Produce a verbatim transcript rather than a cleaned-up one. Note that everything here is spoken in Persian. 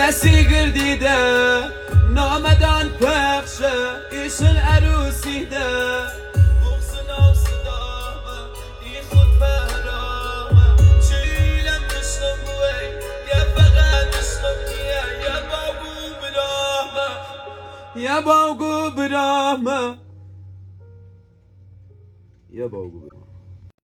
کسی گردیده نامدان پخشه ایشون عروسیده بغزن و صدامه ای خود بهرامه چیلم نشنم بوی یا فقط نشنم نیه یا باگو برامه یا باگو برامه یا باگو برامه